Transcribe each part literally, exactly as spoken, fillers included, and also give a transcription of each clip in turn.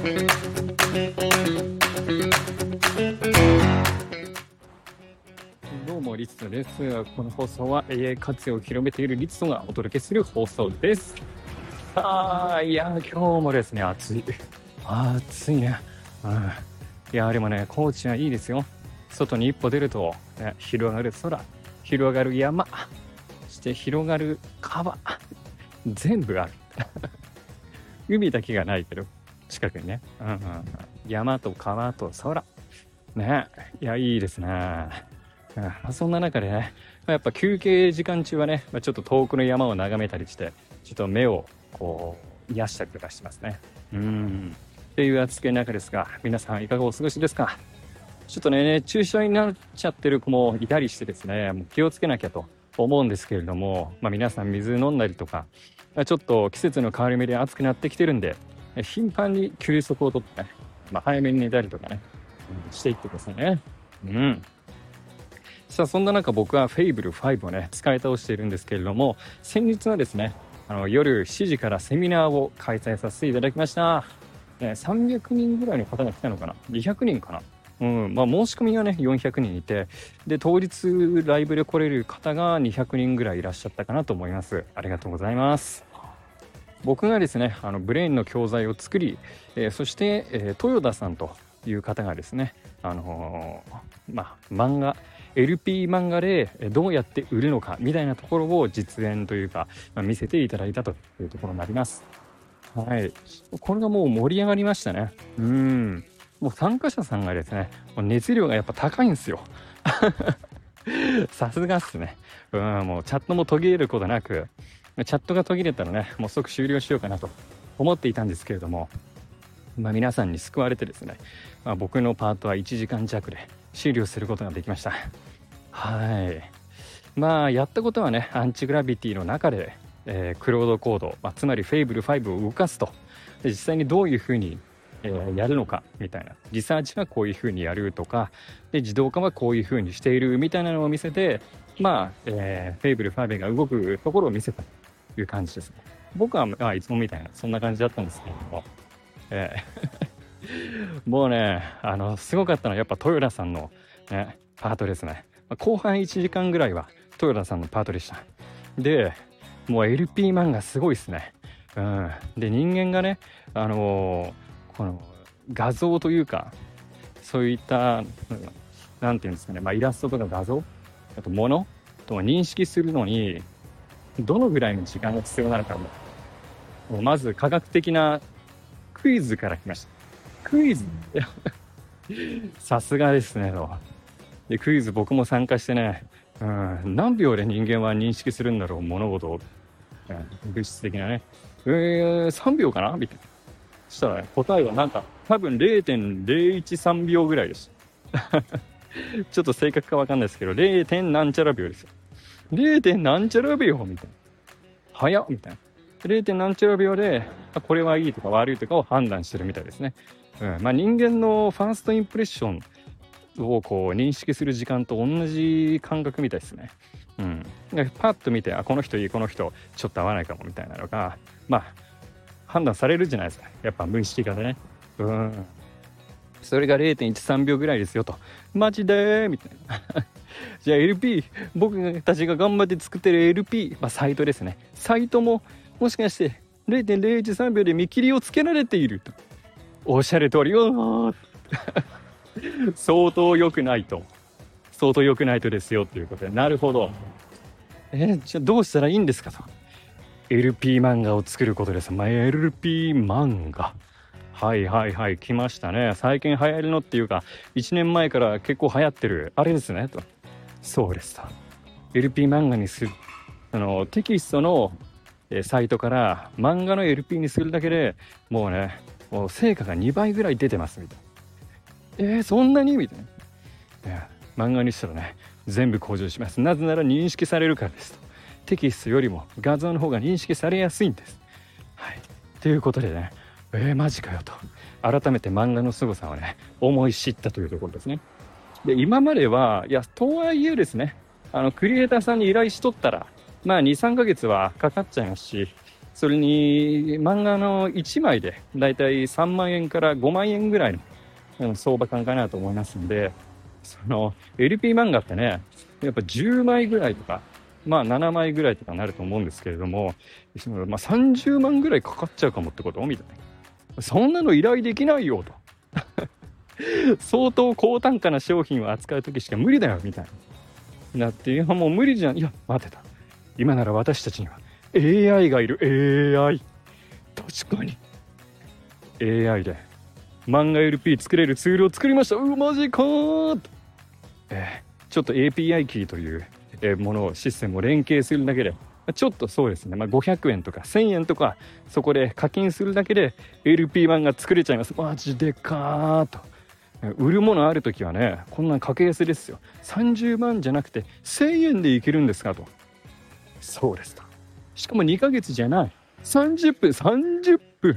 どうもリツトです。この放送は エーアイ 活用を広めているリツトがお届けする放送です。さあ、いや今日もですね、暑い暑いね、うん、いやでもね、高知はいいですよ。外に一歩出ると、ね、広がる空、広がる山、そして広がる川、全部ある海だけがないけど近くにね、うんうん、山と川と空ね、いやいいですね。うん、そんな中でね、やっぱ休憩時間中はね、まあ、ちょっと遠くの山を眺めたりして、ちょっと目をこう癒したりとかしてますね。うんっていう暑い中ですが、皆さんいかがお過ごしですか。ちょっとね、熱中症になっちゃってる子もいたりしてですね、もう気をつけなきゃと思うんですけれども、まあ、皆さん水飲んだりとか、ちょっと季節の変わり目で暑くなってきてるんで、頻繁に休息をとってね、まあ、早めに寝たりとかね、していってくださいね。うん。さあそんな中、僕はフェイブルファイブをね使い倒しているんですけれども、先日はですね、あの夜しちじからセミナーを開催させていただきました。ね、さんびゃくにんぐらいの方が来たのかな、にひゃくにんかな。うんまあ、申し込みがねよんひゃくにんいて、で当日ライブで来れる方がにひゃくにんぐらいいらっしゃったかなと思います。ありがとうございます。僕がですね、あのブレインの教材を作り、えー、そして、えー、豊田さんという方がですね、あのー、まあ漫画 エルピー 漫画でどうやって売るのかみたいなところを実演というか、まあ、見せていただいたというところになります。はい、これがもう盛り上がりましたね。うんもう参加者さんがですね、熱量がやっぱ高いんですよさすがっすね。うんもうチャットも途切れることなく、チャットが途切れたらね、もう即終了しようかなと思っていたんですけれども、まあ、皆さんに救われてですね、まあ、僕のパートはいちじかん弱で終了することができました。はい。まあやったことはね、アンチグラビティの中で、えー、クロードコード、まあ、つまりフェイブルファイブを動かすと、で実際にどういうふうに、えー、やるのかみたいな、リサーチはこういうふうにやるとかで、自動化はこういうふうにしているみたいなのを見せて、まあ、えー、フェイブルファイブが動くところを見せたという感じですね。僕は、まあ、いつもみたいなそんな感じだったんですけれども、えー、もうね、あのすごかったのはやっぱ豊田さんの、ね、パートですね。後半いちじかんぐらいは豊田さんのパートでした。でもう エルピー 漫画すごいですね。うん、で人間がね、あのー、この画像というかそういった、うん、なんていうんですかね、まあ、イラストとか画像、あと物と認識するのにどのぐらいの時間が必要なのかも、もうまず科学的なクイズから来ました。クイズさすがですね。でクイズ僕も参加してね、うん、何秒で人間は認識するんだろう物事を、うん、物質的なね、えー、さんびょうかなみたいな。そしたら、ね、答えはなんか多分 れいてんれいいちさん 秒ぐらいですちょっと正確か分かんないですけど れい. なんちゃら秒ですよ。 れい. なんちゃら秒みたいな、早っみたいな。れい. なんちゃら秒でこれはいいとか悪いとかを判断してるみたいですね。うんまあ、人間のファーストインプレッションをこう認識する時間と同じ感覚みたいですね。うん、でパッと見て、あこの人いい、この人ちょっと合わないかもみたいなのがまあ判断されるじゃないですか、やっぱ無意識化でね。うんそれが れいてんいちさん 秒ぐらいですよと。マジでーみたいなじゃあ エルピー、 僕たちが頑張って作ってる エルピー、まあ、サイトですね。サイトももしかして れいてんれいいちさん 秒で見切りをつけられていると。おっしゃる通りよ相当良くないと相当良くないとですよということで、なるほど、えじゃあどうしたらいいんですかと。 エルピー 漫画を作ることです。まあ、エルピー 漫画、はいはいはい来ましたね。最近流行りのっていうかいちねんまえから結構流行ってるあれですねと。そうですと。 エルピー 漫画にする、あのテキストのサイトから漫画の エルピー にするだけでもうね、もう成果がにばいぐらい出てますみたいな。えー、そんなにみたいな。いや漫画にしたらね全部向上します。なぜなら認識されるからですと。テキストよりも画像の方が認識されやすいんです。はいということでね、えー、マジかよと改めて漫画の凄さをね思い知ったというところですね。で今まではいやとはいえですね、あのクリエイターさんに依頼しとったらまあ にさんかげつはかかっちゃいますし、 それに漫画のいちまいでだいたいさんまんえんからごまんえんぐらいの相場感かなと思いますんで、その エルピー 漫画ってね、やっぱじゅうまいぐらいとか、まあななまいぐらいとかなると思うんですけれども、まあ、さんじゅうまんぐらいかかっちゃうかもってことみたいな。そんなの依頼できないよと。相当高単価な商品を扱う時しか無理だよみたいな。だって、いやもう無理じゃん。いや、待ってた。今なら私たちには エーアイ がいる。 エーアイ。 確かに エーアイ で漫画 エルピー 作れるツールを作りました。うマジかーと、えー、ちょっと エーピーアイ キーという、えー、ものをシステムを連携するだけで、ちょっとそうですね、まあ、ごひゃくえんとかせんえんとかそこで課金するだけで エルピー 漫画作れちゃいます。マジでかーと。売るものあるときはね、こんな格安ですよ。さんじゅうまんじゃなくてせんえんでいけるんですかと。そうですと。しかもにかげつじゃない。さんじゅっぷん、さんじゅっぷん。い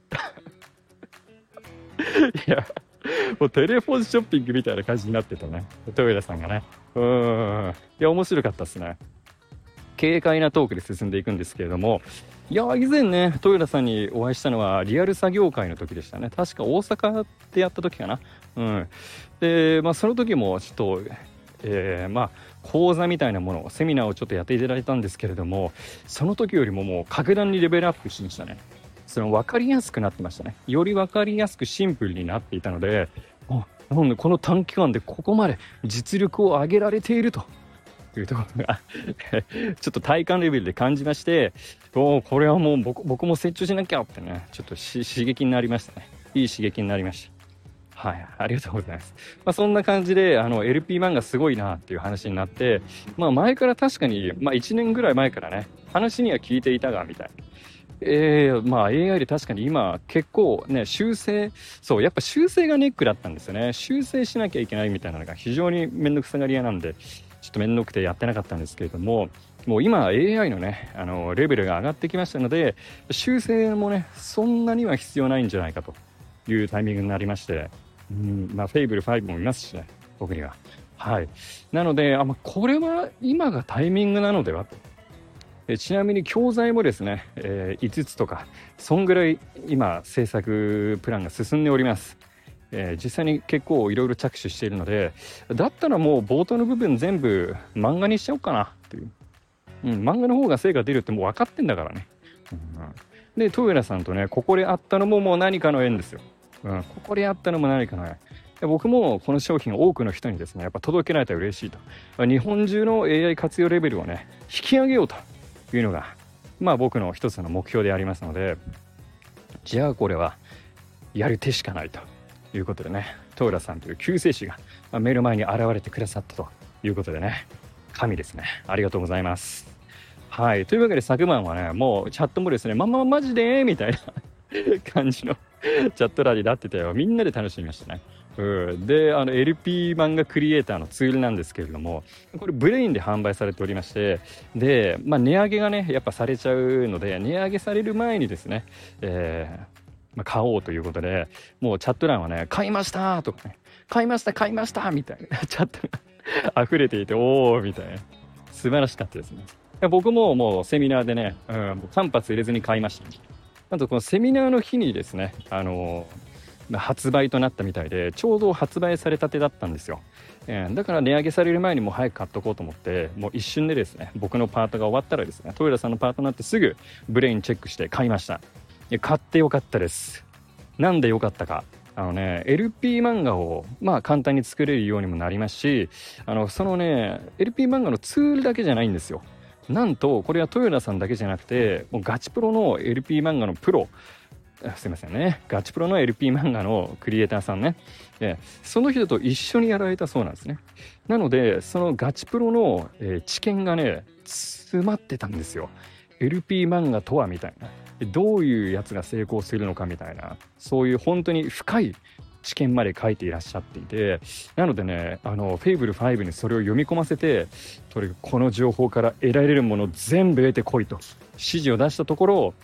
や、もうテレフォンショッピングみたいな感じになってたね。豊田さんがね。うーん。いや、面白かったですね。軽快なトークで進んでいくんですけれども、いや、以前ね、豊田さんにお会いしたのはリアル作業会の時でしたね。確か大阪でやった時かな。うん。で、まあ、その時もちょっと、えー、まあ、講座みたいなもの、セミナーをちょっとやっていただいたんですけれども、その時よりももう格段にレベルアップしましたね。その分かりやすくなってましたね。より分かりやすくシンプルになっていたので、なんでこの短期間でここまで実力を上げられているというところがちょっと体感レベルで感じまして、おこれはもう 僕, 僕も成長しなきゃってね、ちょっと刺激になりましたね。いい刺激になりました。はい、ありがとうございます。まあ、そんな感じであの エルピー 漫画すごいなっていう話になって、まあ、前から確かに、まあ、いちねんぐらい前からね、話には聞いていたがみたいな。えー、まあ エーアイ で確かに今結構ね、修正、そう、やっぱ修正がネックだったんですよね。修正しなきゃいけないみたいなのが非常にめんどくさがり屋なんで、ちょっとめんどくてやってなかったんですけれども、もう今 エーアイ のね、あの、レベルが上がってきましたので、修正もね、そんなには必要ないんじゃないかというタイミングになりまして、うん、まあ、フェイブルファイブもいますしね、僕には。はい。なので、あ、まあ、これは今がタイミングなのではと。えちなみに教材もですね、えー、いつつとかそんぐらい今制作プランが進んでおります。えー、実際に結構いろいろ着手しているので、だったらもう冒頭の部分全部漫画にしちゃおうかなっていう、うん、漫画の方が成果出るってもう分かってんだからね、うん、で豊浦さんとねここで会ったのももう何かの縁ですよ、うん、ここで会ったのも何かの縁で、僕もこの商品を多くの人にですねやっぱ届けられたら嬉しいと、日本中の エーアイ 活用レベルをね引き上げようというのがまあ僕の一つの目標でありますので、じゃあこれはやる手しかないということでね、トーラさんという救世主が目の前に現れてくださったということでね、神ですね。ありがとうございます。はい、というわけで昨晩はねもうチャットもですねまんまマジでみたいな感じのチャット欄になってたよ。みんなで楽しみましたね。うん、であの エルピー 漫画クリエイターのツールなんですけれども、これブレインで販売されておりまして、で、まあ、値上げがねやっぱされちゃうので、値上げされる前にですね、えーまあ、買おうということで、もうチャット欄はね買いましたとかね、買いました買いましたみたいなチャットが溢れていて、おおみたいな、素晴らしかったですね。僕ももうセミナーでね、うん、間髪入れずに買いました。あとこのセミナーの日にですね、あのー、発売となったみたいで、ちょうど発売されたてだったんですよ、えー、だから値上げされる前にもう早く買っとこうと思って、もう一瞬でですね僕のパートが終わったらですね、豊田さんのパートになってすぐブレインチェックして買いました。買ってよかったです。なんでよかったか、あのね エルピー 漫画をまあ簡単に作れるようにもなりますし、あのそのね エルピー 漫画のツールだけじゃないんですよ。なんとこれは豊田さんだけじゃなくて、もうガチプロの エルピー 漫画のプロ、すいませんね、ガチプロの エルピー 漫画のクリエイターさんね、でその人と一緒にやられたそうなんですね。なのでそのガチプロの、えー、知見がね詰まってたんですよ。 エルピー 漫画とはみたいな、どういうやつが成功するのかみたいな、そういう本当に深い知見まで書いていらっしゃっていて、なのでねあのフェイブルファイブにそれを読み込ませて、この情報から得られるもの全部得てこいと指示を出したところ、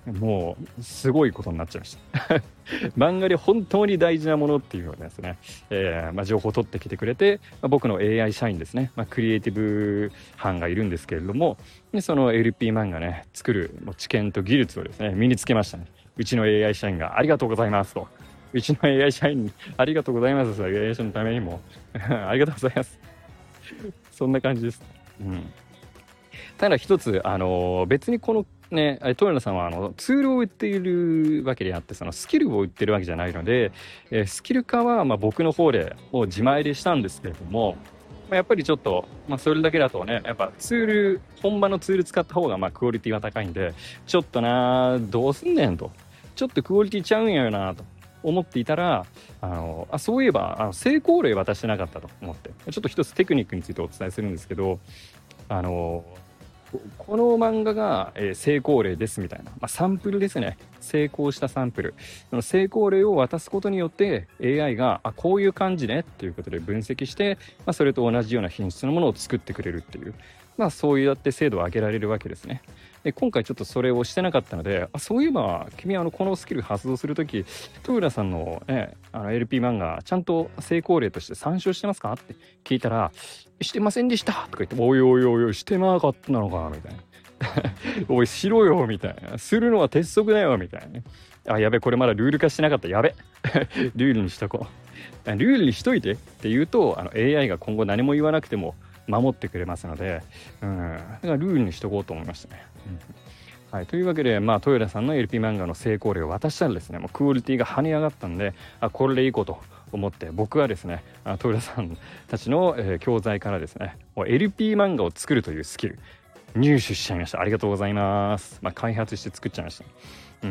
もうすごいことになっちゃいました漫画で本当に大事なものっていうのをですね、えーまあ、情報を取ってきてくれて、まあ、僕の エーアイ 社員ですね、まあ、クリエイティブ班がいるんですけれども、でその エルピー 漫画ね作るもう知見と技術をですね身につけましたね。うちの エーアイ 社員がありがとうございますと、うちの エーアイ 社員にありがとうございますと、エーアイ 社のためにもありがとうございますそんな感じです。うん、ただ一つ、あのー別にこのね、豊野さんはあのツールを売っているわけであって、そのスキルを売ってるわけじゃないので、えースキル化はまあ僕の方でもう自前でしたんですけれども、まあ、やっぱりちょっと、まあ、それだけだとね、やっぱツール、本場のツール使った方がまあクオリティは高いんで、ちょっとな、どうすんねんと、ちょっとクオリティちゃうんやよなと思っていたら、あのあそういえばあの成功例渡してなかったと思って、ちょっと一つテクニックについてお伝えするんですけど、あのここの漫画が、えー成功例ですみたいな、まあ、サンプルですね。成功したサンプル。その成功例を渡すことによって エーアイ があこういう感じねっていうことで分析して、まあ、それと同じような品質のものを作ってくれるっていう、まあ、そうやって精度を上げられるわけですね。で今回ちょっとそれをしてなかったので、あそういえば君はあのこのスキル発動するとき豊浦さんの,、ね、あの エルピー 漫画ちゃんと成功例として参照してますかって聞いたら、してませんでしたとか言って、おいおいおいおいしてなかったのかみたいなおいしろよみたいな、するのは鉄則だよみたいなね。あやべこれまだルール化してなかった、やべルールにしとこう、ルールにしといてって言うと、あの エーアイ が今後何も言わなくても守ってくれますので、うん、だからルールにしとこうと思いましたね。うんはい、というわけで、まあ、豊田さんの エルピー 漫画の成功例を渡したらですね、もうクオリティが跳ね上がったんで、あこれでいいこと思って、僕はですね、あ豊田さんたちの、えー教材からですね、もう エルピー 漫画を作るというスキル入手しちゃいました。ありがとうございます。まあ、開発して作っちゃいました。うん、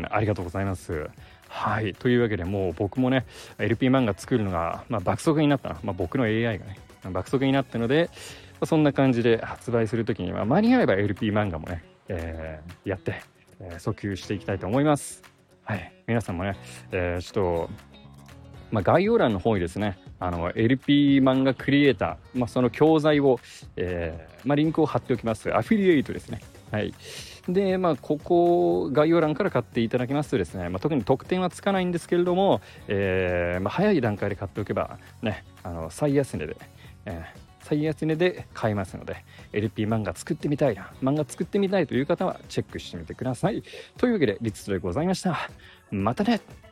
ありがとうございます。はい、というわけでもう僕もね エルピー 漫画作るのが、まあ、爆速になったな、まあ、僕の エーアイ がね爆速になったので、まあそんな感じで発売するときには間に合えば エルピー 漫画もね、えーやって、えー訴求していきたいと思います。はい、皆さんもね、えーちょっと、まあ、概要欄の方にですね、あの エルピー 漫画クリエイター、まあ、その教材を、えーまあ、リンクを貼っておきます。アフィリエイトですね。はい。で、まあ、ここ、概要欄から買っていただきますとですね、まあ、特に特典はつかないんですけれども、えーまあ、早い段階で買っておけば、ね、あの最安値で、えー最安値で買えますので、 エルピー 漫画作ってみたいな、漫画作ってみたいという方はチェックしてみてください。というわけで、リツでございました。またね。